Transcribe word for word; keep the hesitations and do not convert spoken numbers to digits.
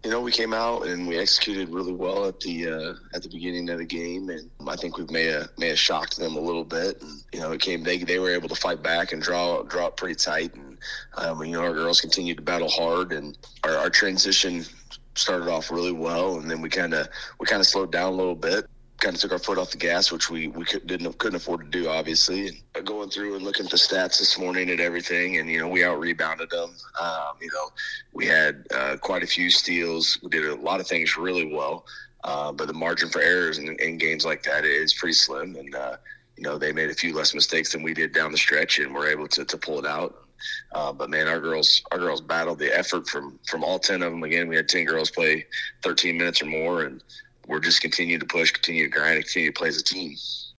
You know, we came out and we executed really well at the uh, at the beginning of the game, and I think we may have may have shocked them a little bit. And you know, it came they they were able to fight back and draw draw it pretty tight. And um, you know, our girls continued to battle hard, and our, our transition started off really well, and then we kind of we kind of slowed down a little bit. Kind of took our foot off the gas, which we, we could, didn't couldn't afford to do, obviously. And going through and looking at the stats this morning at everything, and you know we out rebounded them. Um, you know we had uh, quite a few steals. We did a lot of things really well, uh, but the margin for errors in, in games like that is pretty slim. And uh, you know they made a few less mistakes than we did down the stretch, and we're able to to pull it out. Uh, but man, our girls, our girls battled the effort from from all ten of them. Again, we had ten girls play thirteen minutes or more, and we're just continuing to push, continue to grind, and continue to play as a team.